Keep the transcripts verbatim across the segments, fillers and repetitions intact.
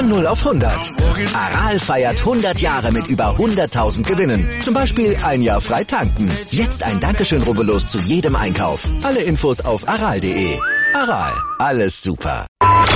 Von null auf hundert. Aral feiert hundert Jahre mit über hunderttausend Gewinnen. Zum Beispiel ein Jahr frei tanken. Jetzt ein Dankeschön, rubbellos zu jedem Einkauf. Alle Infos auf aral punkt de. Aral, alles super.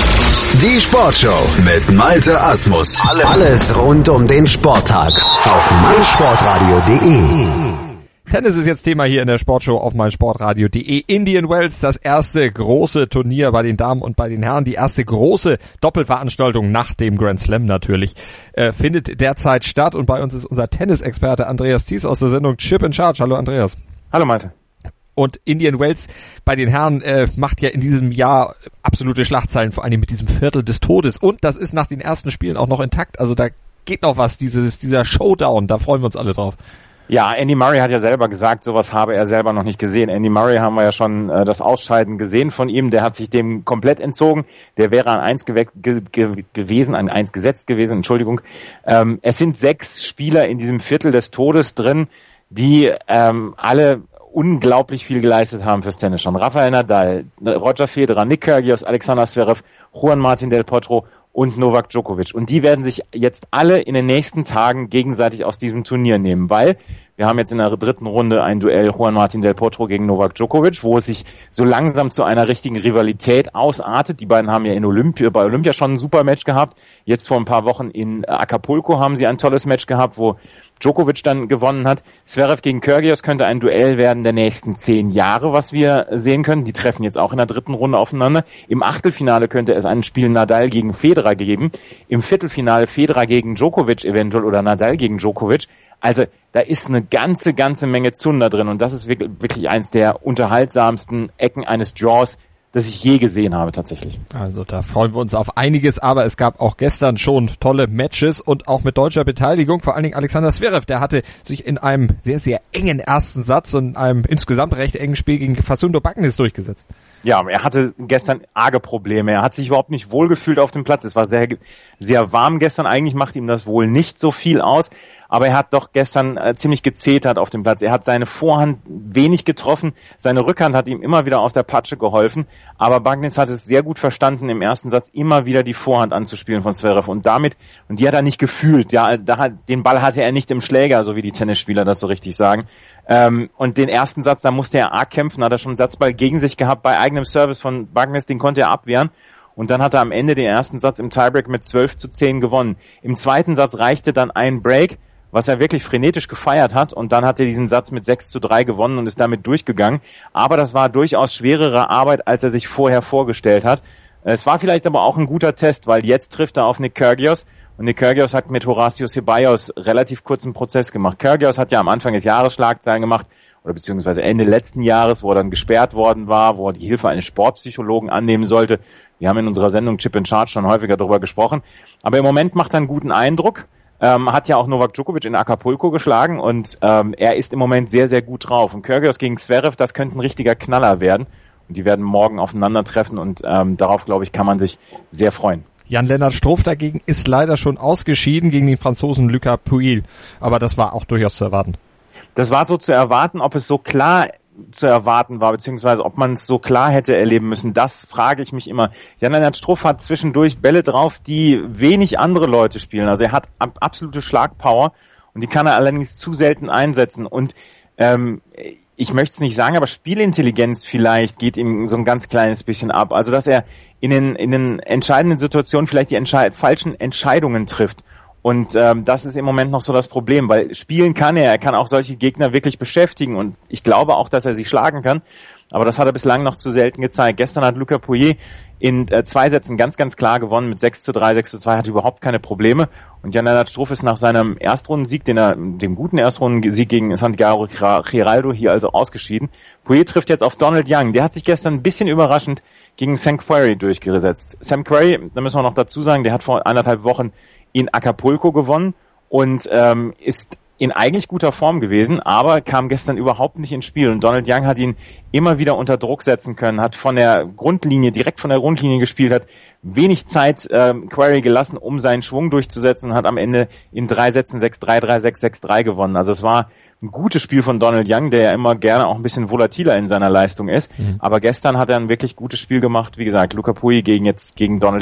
Die Sportshow mit Malte Asmus. Alles rund um den Sporttag auf meinsportradio punkt de. Tennis ist jetzt Thema hier in der Sportshow auf meinsportradio punkt de. Indian Wells, das erste große Turnier bei den Damen und bei den Herren, die erste große Doppelveranstaltung nach dem Grand Slam natürlich, äh, findet derzeit statt. Und bei uns ist unser Tennisexperte Andreas Thies aus der Sendung Chip in Charge. Hallo Andreas. Hallo Malte. Und Indian Wells bei den Herren äh, macht ja in diesem Jahr absolute Schlagzeilen, vor allem mit diesem Viertel des Todes. Und das ist nach den ersten Spielen auch noch intakt. Also da geht noch was, dieses dieser Showdown, da freuen wir uns alle drauf. Ja, Andy Murray hat ja selber gesagt, sowas habe er selber noch nicht gesehen. Andy Murray haben wir ja schon äh, das Ausscheiden gesehen von ihm. Der hat sich dem komplett entzogen. Der wäre an eins gewe- ge- ge- gewesen, an eins gesetzt gewesen, Entschuldigung. Ähm, es sind sechs Spieler in diesem Viertel des Todes drin, die ähm, alle unglaublich viel geleistet haben fürs Tennis schon. Rafael Nadal, Roger Federer, Nick Kyrgios, Alexander Zverev, Juan Martín del Potro und Novak Djokovic. Und die werden sich jetzt alle in den nächsten Tagen gegenseitig aus diesem Turnier nehmen, weil wir haben jetzt in der dritten Runde ein Duell Juan Martín del Potro gegen Novak Djokovic, wo es sich so langsam zu einer richtigen Rivalität ausartet. Die beiden haben ja in Olympia, bei Olympia schon ein super Match gehabt. Jetzt vor ein paar Wochen in Acapulco haben sie ein tolles Match gehabt, wo Djokovic dann gewonnen hat. Zverev gegen Kyrgios könnte ein Duell werden der nächsten zehn Jahre, was wir sehen können. Die treffen jetzt auch in der dritten Runde aufeinander. Im Achtelfinale könnte es ein Spiel Nadal gegen Federer geben. Im Viertelfinale Federer gegen Djokovic eventuell oder Nadal gegen Djokovic. Also da ist eine ganze, ganze Menge Zunder drin und das ist wirklich, wirklich eins der unterhaltsamsten Ecken eines Draws, das ich je gesehen habe tatsächlich. Also da freuen wir uns auf einiges, aber es gab auch gestern schon tolle Matches und auch mit deutscher Beteiligung, vor allen Dingen Alexander Zverev, der hatte sich in einem sehr, sehr engen ersten Satz und einem insgesamt recht engen Spiel gegen Facundo Bagnis durchgesetzt. Ja, er hatte gestern arge Probleme. Er hat sich überhaupt nicht wohlgefühlt auf dem Platz. Es war sehr, sehr warm gestern. Eigentlich macht ihm das wohl nicht so viel aus. Aber er hat doch gestern äh, ziemlich gezetert auf dem Platz. Er hat seine Vorhand wenig getroffen. Seine Rückhand hat ihm immer wieder aus der Patsche geholfen. Aber Bagnis hat es sehr gut verstanden, im ersten Satz immer wieder die Vorhand anzuspielen von Zverev. Und damit, und die hat er nicht gefühlt. Ja, da hat, den Ball hatte er nicht im Schläger, so wie die Tennisspieler das so richtig sagen. Ähm, und den ersten Satz, da musste er arg kämpfen, hat er schon einen Satzball gegen sich gehabt bei eigenem Service von Bagnis, den konnte er abwehren. Und dann hat er am Ende den ersten Satz im Tiebreak mit zwölf zu zehn gewonnen. Im zweiten Satz reichte dann ein Break, was er wirklich frenetisch gefeiert hat. Und dann hat er diesen Satz mit sechs zu drei gewonnen und ist damit durchgegangen. Aber das war durchaus schwerere Arbeit, als er sich vorher vorgestellt hat. Es war vielleicht aber auch ein guter Test, weil jetzt trifft er auf Nick Kyrgios. Und Nick Kyrgios hat mit Horacio Ceballos relativ kurzen Prozess gemacht. Kyrgios hat ja am Anfang des Jahres Schlagzeilen gemacht, oder beziehungsweise Ende letzten Jahres, wo er dann gesperrt worden war, wo er die Hilfe eines Sportpsychologen annehmen sollte. Wir haben in unserer Sendung Chip in Charge schon häufiger darüber gesprochen. Aber im Moment macht er einen guten Eindruck. Ähm, hat ja auch Novak Djokovic in Acapulco geschlagen und ähm, er ist im Moment sehr, sehr gut drauf. Und Kyrgios gegen Zverev, das könnte ein richtiger Knaller werden. Und die werden morgen aufeinandertreffen und ähm, darauf, glaube ich, kann man sich sehr freuen. Jan-Lennart Struff dagegen ist leider schon ausgeschieden gegen den Franzosen Lucas Pouille. Aber das war auch durchaus zu erwarten. Das war so zu erwarten, ob es so klar zu erwarten war, beziehungsweise ob man es so klar hätte erleben müssen, das frage ich mich immer. Jan-Lennart Struff hat zwischendurch Bälle drauf, die wenig andere Leute spielen. Also er hat absolute Schlagpower und die kann er allerdings zu selten einsetzen. Und ähm, ich möchte es nicht sagen, aber Spielintelligenz vielleicht geht ihm so ein ganz kleines bisschen ab. Also dass er in den, in den entscheidenden Situationen vielleicht die Entschei- falschen Entscheidungen trifft. Und ähm, das ist im Moment noch so das Problem, weil spielen kann er, er kann auch solche Gegner wirklich beschäftigen und ich glaube auch, dass er sie schlagen kann, aber das hat er bislang noch zu selten gezeigt. Gestern hat Lucas Pouille in äh, zwei Sätzen ganz, ganz klar gewonnen mit sechs zu drei, sechs zu zwei, hatte überhaupt keine Probleme und Jan-Lennart Struff ist nach seinem Erstrundensieg, den er, dem guten Erstrundensieg gegen Santiago Giraldo hier also ausgeschieden. Pouille trifft jetzt auf Donald Young, der hat sich gestern ein bisschen überraschend gegen Sam Querrey durchgesetzt. Sam Querrey, da müssen wir noch dazu sagen, der hat vor anderthalb Wochen in Acapulco gewonnen und ähm, ist in eigentlich guter Form gewesen, aber kam gestern überhaupt nicht ins Spiel. Und Donald Young hat ihn immer wieder unter Druck setzen können, hat von der Grundlinie, direkt von der Grundlinie gespielt, hat wenig Zeit ähm, Querrey gelassen, um seinen Schwung durchzusetzen und hat am Ende in drei Sätzen sechs drei, drei sechs, sechs drei gewonnen. Also es war ein gutes Spiel von Donald Young, der ja immer gerne auch ein bisschen volatiler in seiner Leistung ist. Mhm. Aber gestern hat er ein wirklich gutes Spiel gemacht. Wie gesagt, Lucas Pouille gegen jetzt gegen Donald Young.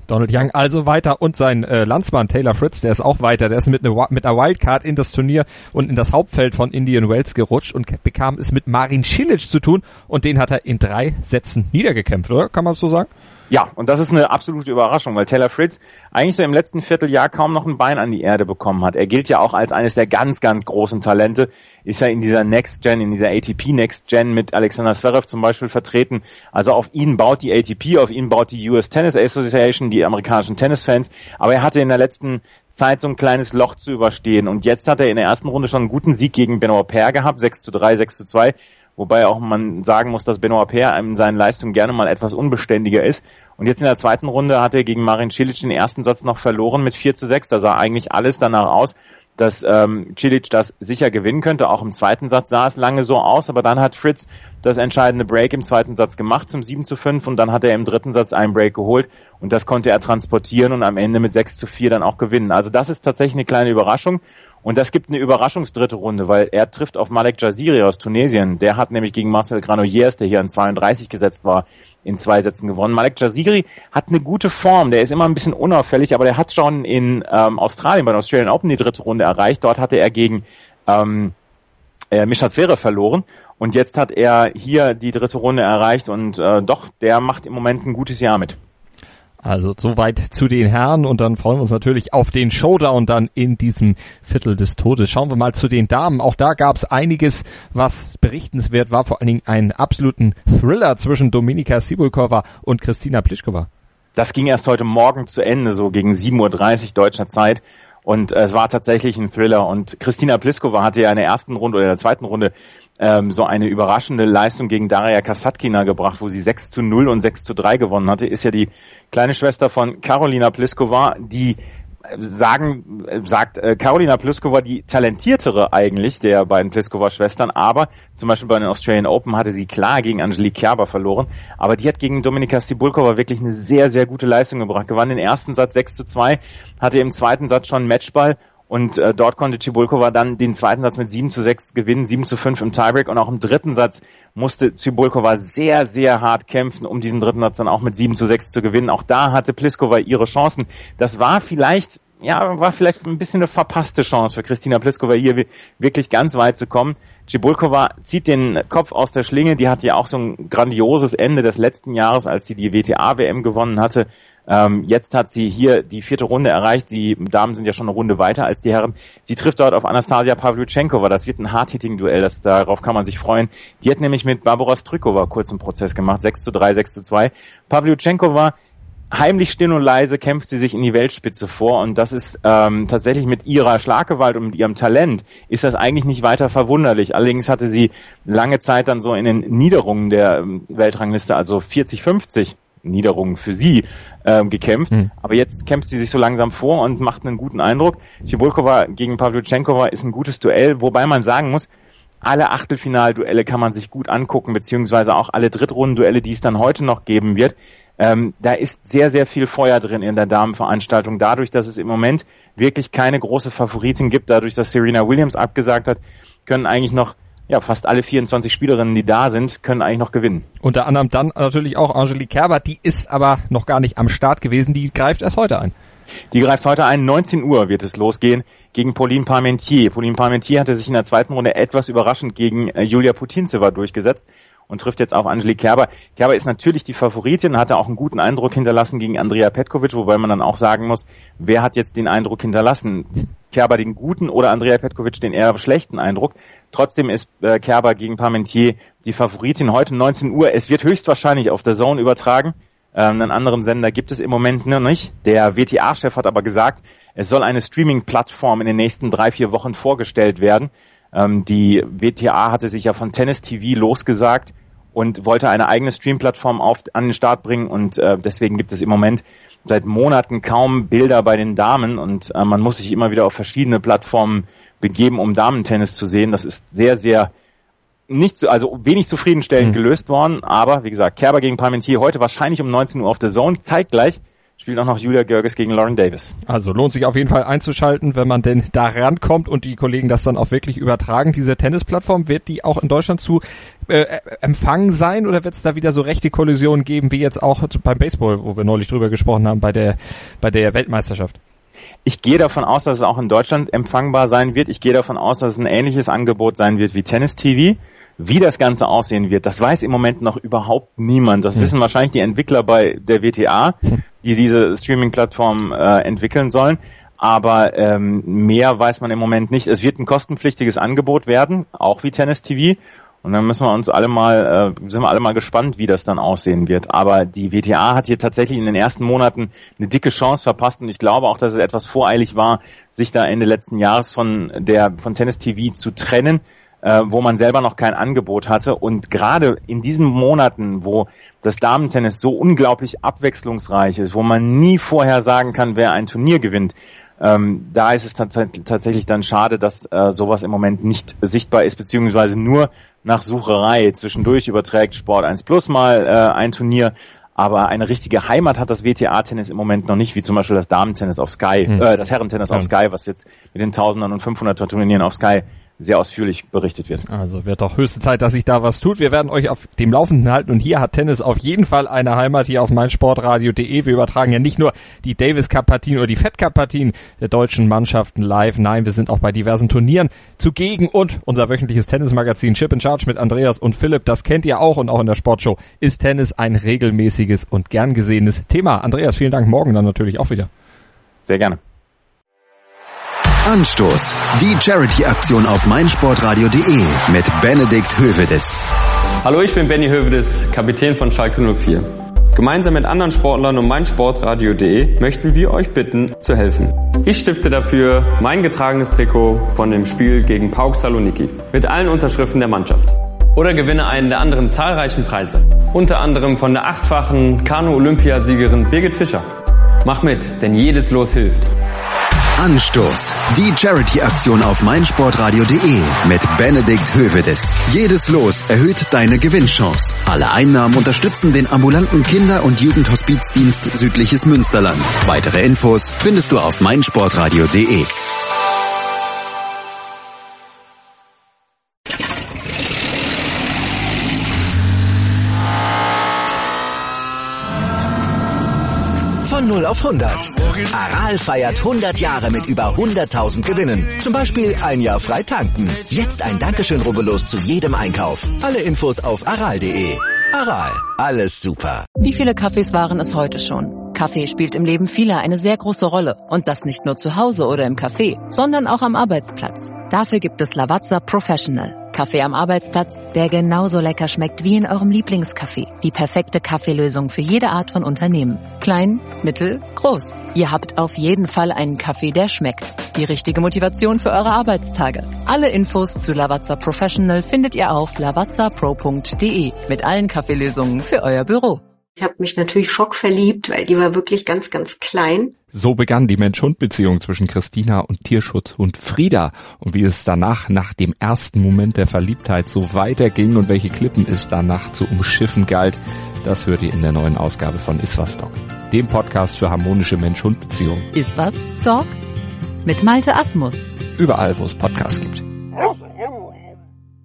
Donald Young also weiter und sein äh, Landsmann Taylor Fritz, der ist auch weiter. Der ist mit, ne, mit einer Wildcard in das Turnier und in das Hauptfeld von Indian Wells gerutscht und bekam es mit Marin Cilic zu tun und den hat er in drei Sätzen niedergekämpft, oder? Kann man so sagen? Ja, und das ist eine absolute Überraschung, weil Taylor Fritz eigentlich so im letzten Vierteljahr kaum noch ein Bein an die Erde bekommen hat. Er gilt ja auch als eines der ganz, ganz großen Talente, ist ja in dieser Next Gen, in dieser A T P Next Gen mit Alexander Zverev zum Beispiel vertreten. Also auf ihn baut die A T P, auf ihn baut die U S Tennis Association, die amerikanischen Tennisfans. Aber er hatte in der letzten Zeit so ein kleines Loch zu überstehen. Und jetzt hat er in der ersten Runde schon einen guten Sieg gegen Benoit Paire gehabt, sechs zu drei, sechs zu zwei. Wobei auch man sagen muss, dass Benoit Paire in seinen Leistungen gerne mal etwas unbeständiger ist. Und jetzt in der zweiten Runde hat er gegen Marin Cilic den ersten Satz noch verloren mit vier zu sechs. Da sah eigentlich alles danach aus, dass ähm, Cilic das sicher gewinnen könnte. Auch im zweiten Satz sah es lange so aus, aber dann hat Fritz das entscheidende Break im zweiten Satz gemacht zum sieben zu fünf und dann hat er im dritten Satz einen Break geholt und das konnte er transportieren und am Ende mit sechs zu vier dann auch gewinnen. Also das ist tatsächlich eine kleine Überraschung. Und das gibt eine Überraschungsdritte Runde, weil er trifft auf Malek Jaziri aus Tunesien. Der hat nämlich gegen Marcel Granollers, der hier an zweiunddreißig gesetzt war, in zwei Sätzen gewonnen. Malek Jaziri hat eine gute Form, der ist immer ein bisschen unauffällig, aber der hat schon in ähm, Australien bei den Australian Open die dritte Runde erreicht. Dort hatte er gegen ähm, äh, Mischa Zverev verloren und jetzt hat er hier die dritte Runde erreicht und äh, doch, der macht im Moment ein gutes Jahr mit. Also soweit zu den Herren und dann freuen wir uns natürlich auf den Showdown dann in diesem Viertel des Todes. Schauen wir mal zu den Damen. Auch da gab es einiges, was berichtenswert war. Vor allen Dingen einen absoluten Thriller zwischen Dominika Cibulková und Kristina Pliskova. Das ging erst heute Morgen zu Ende, so gegen sieben Uhr dreißig deutscher Zeit. Und äh, es war tatsächlich ein Thriller. Und Kristina Pliskova hatte ja in der ersten Runde oder in der zweiten Runde ähm, so eine überraschende Leistung gegen Daria Kasatkina gebracht, wo sie sechs zu null und sechs zu drei gewonnen hatte. Ist ja die kleine Schwester von Karolina Pliskova, die sagen, sagt äh, Karolina Pliskova die talentiertere eigentlich der beiden Pliskova-Schwestern, aber zum Beispiel bei den Australian Open hatte sie klar gegen Angelique Kerber verloren, aber die hat gegen Dominika Cibulková wirklich eine sehr, sehr gute Leistung gebracht, gewann den ersten Satz sechs zu zwei, hatte im zweiten Satz schon einen Matchball und äh, dort konnte Cibulková dann den zweiten Satz mit sieben zu sechs gewinnen, sieben zu fünf im Tiebreak und auch im dritten Satz musste Cibulková sehr, sehr hart kämpfen, um diesen dritten Satz dann auch mit sieben zu sechs zu gewinnen. Auch da hatte Pliskova ihre Chancen. Das war vielleicht, ja, war vielleicht ein bisschen eine verpasste Chance für Kristina Pliskova, hier wirklich ganz weit zu kommen. Cibulková zieht den Kopf aus der Schlinge, die hatte ja auch so ein grandioses Ende des letzten Jahres, als sie die W T A W M gewonnen hatte. Ähm, jetzt hat sie hier die vierte Runde erreicht. Die Damen sind ja schon eine Runde weiter als die Herren. Sie trifft dort auf Anastasia Pavlyuchenkova. Das wird ein Hard-Hitting-Duell, das, darauf kann man sich freuen. Die hat nämlich mit Barbora Strykova kurz einen Prozess gemacht. sechs zu drei, sechs zu zwei. Pavlyuchenkova, heimlich still und leise kämpft sie sich in die Weltspitze vor und das ist ähm, tatsächlich mit ihrer Schlaggewalt und mit ihrem Talent ist das eigentlich nicht weiter verwunderlich. Allerdings hatte sie lange Zeit dann so in den Niederungen der ähm, Weltrangliste, also vierzig, fünfzig Niederungen für sie ähm, gekämpft, mhm. aber jetzt kämpft sie sich so langsam vor und macht einen guten Eindruck. Cibulková gegen Pavlyuchenkova ist ein gutes Duell, wobei man sagen muss, alle Achtelfinalduelle kann man sich gut angucken, beziehungsweise auch alle Drittrundenduelle, die es dann heute noch geben wird. Ähm, da ist sehr, sehr viel Feuer drin in der Damenveranstaltung. Dadurch, dass es im Moment wirklich keine große Favoritin gibt, dadurch, dass Serena Williams abgesagt hat, können eigentlich noch ja fast alle vierundzwanzig Spielerinnen, die da sind, können eigentlich noch gewinnen. Unter anderem dann natürlich auch Angelique Kerber, die ist aber noch gar nicht am Start gewesen, die greift erst heute ein. Die greift heute ein, neunzehn Uhr wird es losgehen gegen Pauline Parmentier. Pauline Parmentier hatte sich in der zweiten Runde etwas überraschend gegen äh, Julia Putintseva durchgesetzt und trifft jetzt auf Angelique Kerber. Kerber ist natürlich die Favoritin, hatte auch einen guten Eindruck hinterlassen gegen Andrea Petkovic, wobei man dann auch sagen muss, wer hat jetzt den Eindruck hinterlassen? Kerber den guten oder Andrea Petkovic den eher schlechten Eindruck? Trotzdem ist äh, Kerber gegen Parmentier die Favoritin heute neunzehn Uhr. Es wird höchstwahrscheinlich auf der Zone übertragen. Ähm, einen anderen Sender gibt es im Moment noch nicht. Der W T A-Chef hat aber gesagt, es soll eine Streaming-Plattform in den nächsten drei, vier Wochen vorgestellt werden. Ähm, die W T A hatte sich ja von Tennis T V losgesagt und wollte eine eigene Stream-Plattform auf, an den Start bringen und äh, deswegen gibt es im Moment seit Monaten kaum Bilder bei den Damen und äh, man muss sich immer wieder auf verschiedene Plattformen begeben, um Damentennis zu sehen. Das ist sehr, sehr nicht so, also wenig zufriedenstellend mhm. gelöst worden, aber wie gesagt, Kerber gegen Parmentier heute wahrscheinlich um neunzehn Uhr auf der Zone. Zeitgleich spielt spielt auch noch Julia Görges gegen Lauren Davis. Also lohnt sich auf jeden Fall einzuschalten, wenn man denn da rankommt und die Kollegen das dann auch wirklich übertragen. Diese Tennisplattform, wird die auch in Deutschland zu äh, empfangen sein oder wird es da wieder so rechte Kollisionen geben, wie jetzt auch beim Baseball, wo wir neulich drüber gesprochen haben, bei der bei der Weltmeisterschaft? Ich gehe davon aus, dass es auch in Deutschland empfangbar sein wird. Ich gehe davon aus, dass es ein ähnliches Angebot sein wird wie Tennis-T V. Wie das Ganze aussehen wird, das weiß im Moment noch überhaupt niemand. Das hm. wissen wahrscheinlich die Entwickler bei der W T A, die diese Streaming-Plattform äh, entwickeln sollen. Aber ähm, mehr weiß man im Moment nicht. Es wird ein kostenpflichtiges Angebot werden, auch wie Tennis-T V. Und dann müssen wir uns alle mal, äh, sind wir alle mal gespannt, wie das dann aussehen wird. Aber die W T A hat hier tatsächlich in den ersten Monaten eine dicke Chance verpasst und ich glaube auch, dass es etwas voreilig war, sich da Ende letzten Jahres von der von Tennis-T V zu trennen, äh, wo man selber noch kein Angebot hatte. Und gerade in diesen Monaten, wo das Damentennis so unglaublich abwechslungsreich ist, wo man nie vorher sagen kann, wer ein Turnier gewinnt, Ähm, da ist es tats- tatsächlich dann schade, dass äh, sowas im Moment nicht sichtbar ist, beziehungsweise nur nach Sucherei. Zwischendurch überträgt Sport eins Plus mal äh, ein Turnier, aber eine richtige Heimat hat das W T A-Tennis im Moment noch nicht, wie zum Beispiel das Damentennis auf Sky, mhm. äh, das Herrentennis mhm. auf Sky, was jetzt mit den Tausendern und fünfhunderter Turnieren auf Sky sehr ausführlich berichtet wird. Also wird doch höchste Zeit, dass sich da was tut. Wir werden euch auf dem Laufenden halten und hier hat Tennis auf jeden Fall eine Heimat hier auf meinsportradio punkt de. Wir übertragen ja nicht nur die Davis Cup Partien oder die Fed Cup Partien der deutschen Mannschaften live. Nein, wir sind auch bei diversen Turnieren zugegen und unser wöchentliches Tennismagazin Chip in Charge mit Andreas und Philipp, das kennt ihr auch und auch in der Sportshow ist Tennis ein regelmäßiges und gern gesehenes Thema. Andreas, vielen Dank, morgen dann natürlich auch wieder. Sehr gerne. Anstoß. Die Charity-Aktion auf meinsportradio punkt de mit Benedikt Hövedes. Hallo, ich bin Benny Hövedes, Kapitän von Schalke null vier. Gemeinsam mit anderen Sportlern und meinsportradio punkt de möchten wir euch bitten, zu helfen. Ich stifte dafür mein getragenes Trikot von dem Spiel gegen PAOK Saloniki mit allen Unterschriften der Mannschaft. Oder gewinne einen der anderen zahlreichen Preise. Unter anderem von der achtfachen Kanu-Olympiasiegerin Birgit Fischer. Mach mit, denn jedes Los hilft. Anstoß. Die Charity-Aktion auf meinsportradio punkt de mit Benedikt Hövedes. Jedes Los erhöht deine Gewinnchance. Alle Einnahmen unterstützen den ambulanten Kinder- und Jugendhospizdienst Südliches Münsterland. Weitere Infos findest du auf meinsportradio punkt de. Von null auf hundert. Aral feiert hundert Jahre mit über hunderttausend Gewinnen. Zum Beispiel ein Jahr frei tanken. Jetzt ein Dankeschön, rubbellos zu jedem Einkauf. Alle Infos auf aral punkt de. Aral, alles super. Wie viele Kaffees waren es heute schon? Kaffee spielt im Leben vieler eine sehr große Rolle. Und das nicht nur zu Hause oder im Café, sondern auch am Arbeitsplatz. Dafür gibt es Lavazza Professional. Kaffee am Arbeitsplatz, der genauso lecker schmeckt wie in eurem Lieblingscafé. Die perfekte Kaffeelösung für jede Art von Unternehmen. Klein, mittel, groß. Ihr habt auf jeden Fall einen Kaffee, der schmeckt. Die richtige Motivation für eure Arbeitstage. Alle Infos zu Lavazza Professional findet ihr auf lavazza pro punkt de mit allen Kaffeelösungen für euer Büro. Ich habe mich natürlich schockverliebt, weil die war wirklich ganz, ganz klein. So begann die Mensch-Hund-Beziehung zwischen Christina und Tierschutzhund Frieda. Und wie es danach, nach dem ersten Moment der Verliebtheit, so weiterging und welche Klippen es danach zu umschiffen galt, das hört ihr in der neuen Ausgabe von Iswas Dog, dem Podcast für harmonische Mensch-Hund-Beziehungen. Iswas Dog? Mit Malte Asmus. Überall, wo es Podcasts gibt.